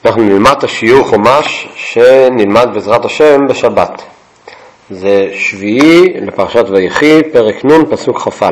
אנחנו נלמד את השיעור חומש שנלמד בעזרת השם בשבת. זה שביעי לפרשת ויחי, פרק נ' פסוק כ"א.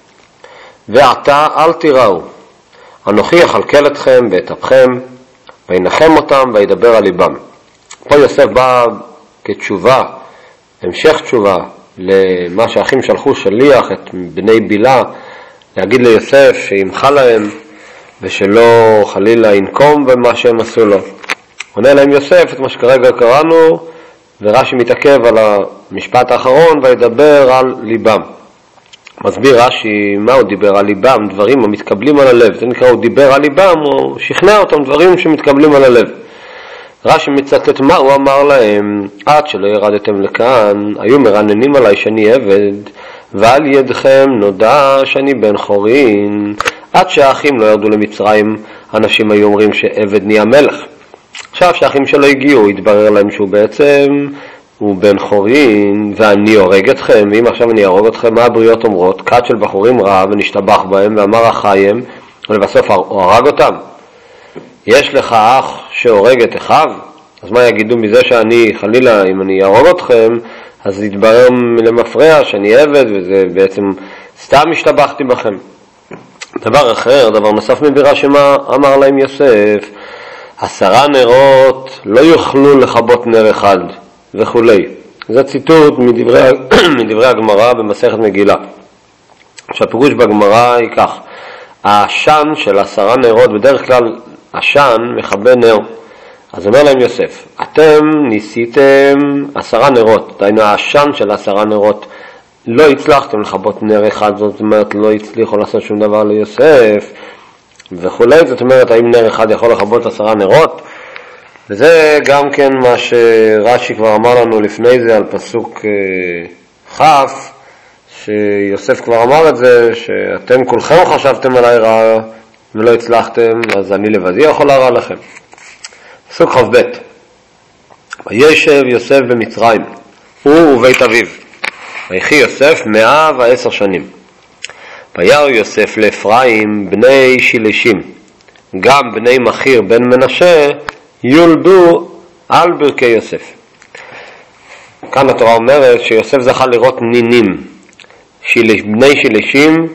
ועתה אל תיראו, אנוכי אכלכל אתכם ואטפכם, וינחם אותם וידבר על ליבם. פה יוסף בא כתשובה, המשך תשובה למה שהאחים שלחו שליח את בני בילה, להגיד ליוסף שימחה להם ושלא חלילה ינקום במה שהם עשו לו. עונה להם יוסף את מה שכרגע קראנו, ורש"י מתעכב על המשפט האחרון וידבר על ליבם. מסביר רש"י מה הוא דיבר על ליבם, דברים המתקבלים על הלב. זה נקרא הוא דיבר על ליבם, הוא שכנע אותם דברים שמתקבלים על הלב. רש"י מצטט מה הוא אמר להם: עד שלא ירדתם לכאן היו מרננים עליי שאני עבד, ועל ידכם נודע שאני בן חורין. עד שהאחים לא ירדו למצרים אנשים היו אומרים שעבד נהיה מלך. עכשיו שהאחים שלו הגיעו התברר להם שהוא בעצם הוא בן חורין, ואני הורג אתכם. ואם עכשיו אני ארוג אתכם, מה הבריות אומרות? כת של בחורים רע ונשתבח בהם ואמר החיים, ולבסוף הוא הרג אותם. יש לך אח שהורג את אחיו? אז מה יגידו מזה שאני חלילה אם אני ארוג אתכם אז יתברר למפרע שאני עבד, וזה בעצם סתם השתבחתי בכם. דבר אחר, דבר נוסף מבירה שמה אמר להם יוסף: 10 נרות לא יוכלו לכבות נר אחד וכולי. זה ציטוט מדברי הגמרא במסכת מגילה. שהפירוש בגמרא היא כך: העשן של 10 נרות, בדרך כלל עשן מכבה נר. אז אומר להם יוסף: אתם ניסיתם 10 נרות, דהיינו העשן של 10 נרות לא הצלחתם לכבות נר אחד, זאת אומרת לא הצליחו לעשות שום דבר ליוסף וכולי. זאת אומרת האם נר אחד יכול לכבות 10 נרות? וזה גם כן מה שרש"י כבר אמר לנו לפני זה על פסוק כ', שיוסף כבר אמר את זה, שאתם כולכם חשבתם עליי רע ולא הצלחתם, אז אני לבדי יכול להרע לכם. פסוק כ"ב: וישב יוסף במצרים הוא ובית אביו, ויחי יוסף 110 שנים. וירא יוסף לאפרים בני שילשים, גם בני מחיר בן מנשה יולדו על ברכי יוסף. כאן התורה אומרת שיוסף זכה לראות נינים. בני שילשים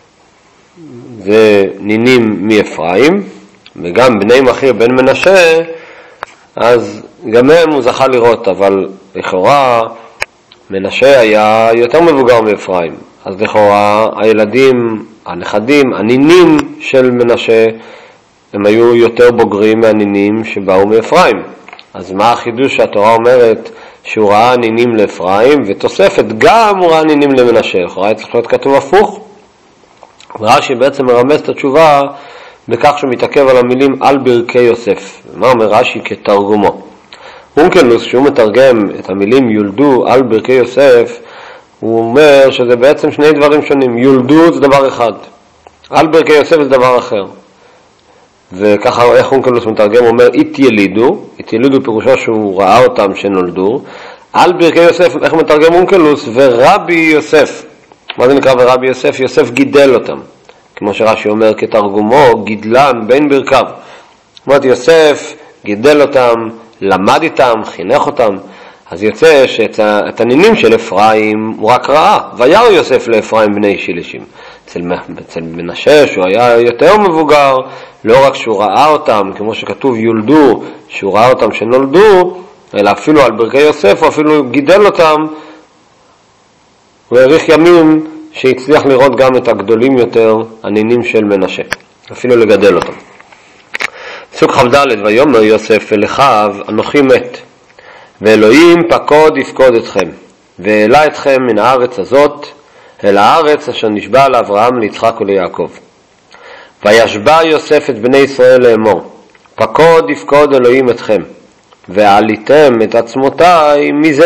זה נינים מאפרים, וגם בני מחיר בן מנשה אז גם הם הוא זכה לראות, אבל לכאורה מנשה היה יותר מבוגר מאפרים, אז לכאורה הילדים, הנכדים, הנינים של מנשה הם היו יותר בוגרים מהנינים שבאו מאפרים. אז מה החידוש שהתורה אומרת שהוא ראה נינים לאפרים, ותוספת גם הוא ראה נינים למנשה? לכאורה צריך להיות כתוב הפוך. רש"י בעצם מרמז את התשובה בכך שהוא מתעכב על המילים על ברכי יוסף. מה אומר רש"י כתרגומו? אונקלוס, שהוא מתרגם את המילים יולדו על ברכי יוסף, הוא אומר שזה בעצם שני דברים שונים. יולדו זה דבר אחד, על ברכי יוסף זה דבר אחר. וככה איך אונקלוס מתרגם, הוא אומר התיילידו פירושו שהוא ראה אותם שנולדו. על ברכי יוסף, איך מתרגם אונקלוס? ורבי יוסף. מה זה נקרא ורבי יוסף? יוסף גידל אותם, כמו שרש"י אומר כתרגומו, גידלם בין ברכיו. זאת אומרת יוסף גידל אותם, למד איתם, חינך אותם. אז יוצא שאת הנינים של אפרים הוא רק ראה. וירא יוסף לאפרים בני שילשים. אצל מנשה שהוא היה יותר מבוגר, לא רק שהוא ראה אותם כמו שכתוב יולדו, שהוא ראה אותם שנולדו, אלא אפילו על ברכי יוסף הוא אפילו גידל אותם. הוא האריך ימים שהצליח לראות גם את הגדולים יותר, הנינים של מנשה, אפילו לגדל אותם. פסוק כ"ד: ויאמר יוסף אל אחיו אנוכי מת, ואלוהים פקוד יפקוד אתכם, והעלה אתכם מן הארץ הזאת אל הארץ אשר נשבע לאברהם ליצחק וליעקב. וישבע יוסף את בני ישראל לאמור: פקוד יפקוד אלוהים אתכם, ועליתם את עצמותיי מזה.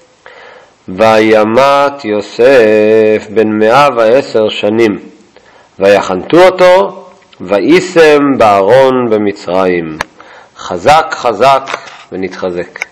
וימת יוסף בן 110 שנים, ויחנתו אותו, ויישם בארון במצרים. חזק חזק ונתחזק.